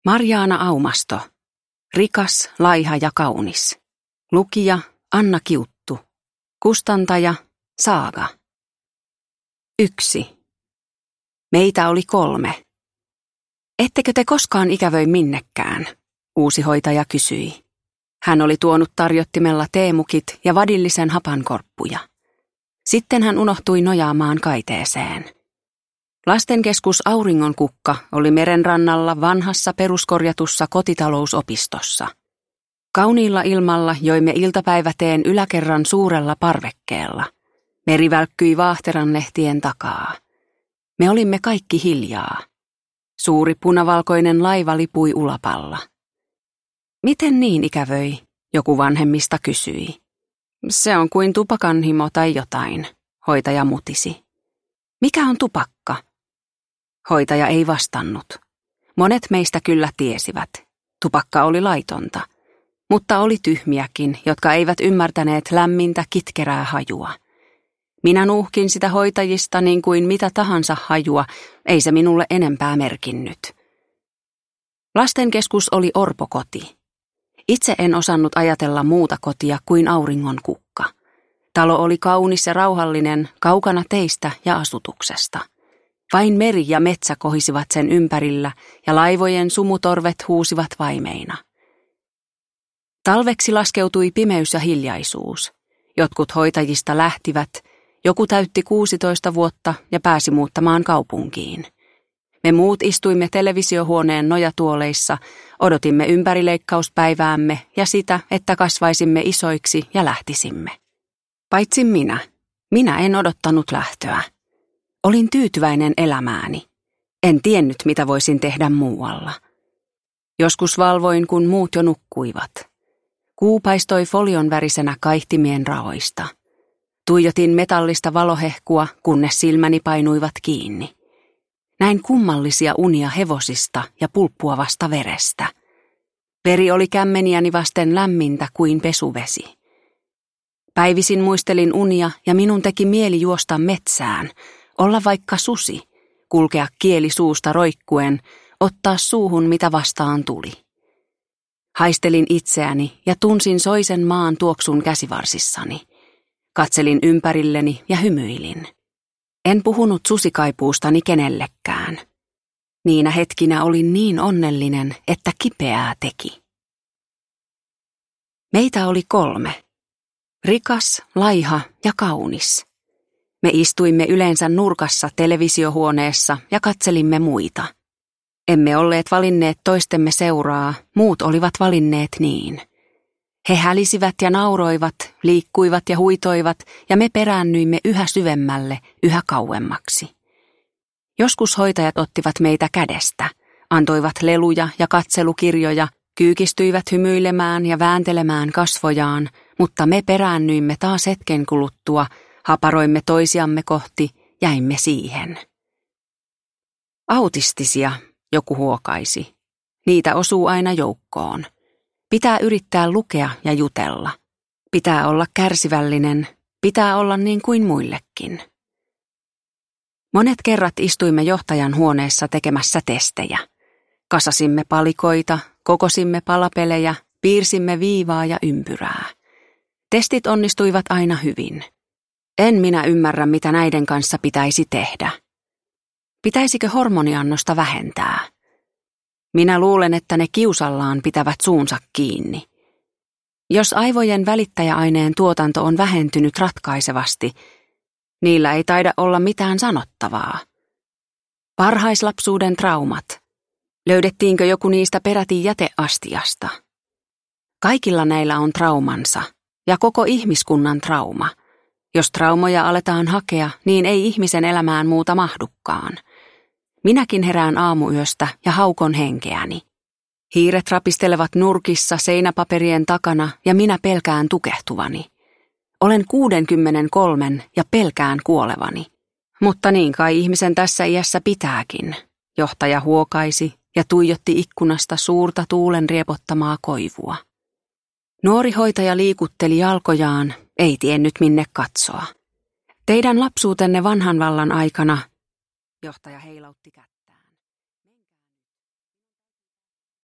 Marjaana Aumasto. Rikas, laiha ja kaunis. Lukija Anna Kiuttu. Kustantaja Saaga. 1. Meitä oli 3. Ettekö te koskaan ikävöi minnekään? Uusi hoitaja kysyi. Hän oli tuonut tarjottimella teemukit ja vadillisen hapankorppuja. Sitten hän unohtui nojaamaan kaiteeseen. Lastenkeskus Auringonkukka oli merenrannalla vanhassa peruskorjatussa kotitalousopistossa. Kauniilla ilmalla joimme iltapäiväteen yläkerran suurella parvekkeella. Meri välkkyi vaahteranlehtien takaa. Me olimme kaikki hiljaa. Suuri punavalkoinen laiva lipui ulapalla. Miten niin ikävöi? Joku vanhemmista kysyi. Se on kuin tupakanhimo tai jotain, hoitaja mutisi. Mikä on tupakka? Hoitaja ei vastannut. Monet meistä kyllä tiesivät. Tupakka oli laitonta, mutta oli tyhmiäkin, jotka eivät ymmärtäneet lämmintä kitkerää hajua. Minä nuuhkin sitä hoitajista niin kuin mitä tahansa hajua, ei se minulle enempää merkinnyt. Lastenkeskus oli orpokoti. Itse en osannut ajatella muuta kotia kuin Auringonkukka. Talo oli kaunis ja rauhallinen, kaukana teistä ja asutuksesta. Vain meri ja metsä kohisivat sen ympärillä ja laivojen sumutorvet huusivat vaimeina. Talveksi laskeutui pimeys ja hiljaisuus. Jotkut hoitajista lähtivät, joku täytti 16 vuotta ja pääsi muuttamaan kaupunkiin. Me muut istuimme televisiohuoneen nojatuoleissa, odotimme ympärileikkauspäiväämme ja sitä, että kasvaisimme isoiksi ja lähtisimme. Paitsi minä. Minä en odottanut lähtöä. Olin tyytyväinen elämääni. En tiennyt, mitä voisin tehdä muualla. Joskus valvoin, kun muut jo nukkuivat. Kuu paistoi folion värisenä kaihtimien raoista. Tuijotin metallista valohehkua, kunnes silmäni painuivat kiinni. Näin kummallisia unia hevosista ja pulppuavasta verestä. Veri oli kämmeniäni vasten lämmintä kuin pesuvesi. Päivisin muistelin unia ja minun teki mieli juosta metsään, olla vaikka susi, kulkea kieli suusta roikkuen, ottaa suuhun mitä vastaan tuli. Haistelin itseäni ja tunsin soisen maan tuoksun käsivarsissani. Katselin ympärilleni ja hymyilin. En puhunut susikaipuustani kenellekään. Niinä hetkinä olin niin onnellinen, että kipeää teki. Meitä oli 3. Rikas, laiha ja kaunis. Me istuimme yleensä nurkassa televisiohuoneessa ja katselimme muita. Emme olleet valinneet toistemme seuraa, muut olivat valinneet niin. He hälisivät ja nauroivat, liikkuivat ja huitoivat, ja me peräännyimme yhä syvemmälle, yhä kauemmaksi. Joskus hoitajat ottivat meitä kädestä, antoivat leluja ja katselukirjoja, kyykistyivät hymyilemään ja vääntelemään kasvojaan, mutta me peräännyimme taas hetken kuluttua, haparoimme toisiamme kohti, jäimme siihen. Autistisia, joku huokaisi. Niitä osuu aina joukkoon. Pitää yrittää lukea ja jutella. Pitää olla kärsivällinen, pitää olla niin kuin muillekin. Monet kerrat istuimme johtajan huoneessa tekemässä testejä. Kasasimme palikoita, kokosimme palapelejä, piirsimme viivaa ja ympyrää. Testit onnistuivat aina hyvin. En minä ymmärrä, mitä näiden kanssa pitäisi tehdä. Pitäisikö hormoniannosta vähentää? Minä luulen, että ne kiusallaan pitävät suunsa kiinni. Jos aivojen välittäjäaineen tuotanto on vähentynyt ratkaisevasti, niillä ei taida olla mitään sanottavaa. Varhaislapsuuden traumat. Löydettiinkö joku niistä peräti jäteastiasta? Kaikilla näillä on traumansa ja koko ihmiskunnan trauma. Jos traumoja aletaan hakea, niin ei ihmisen elämään muuta mahdukaan. Minäkin herään aamuyöstä ja haukon henkeäni. Hiiret rapistelevat nurkissa seinäpaperien takana ja minä pelkään tukehtuvani. Olen 63 ja pelkään kuolevani. Mutta niin kai ihmisen tässä iässä pitääkin. Johtaja huokaisi ja tuijotti ikkunasta suurta tuulen riepottamaa koivua. Nuori hoitaja liikutteli jalkojaan, ei tiennyt minne katsoa. Teidän lapsuutenne vanhan vallan aikana, johtaja heilautti kättä.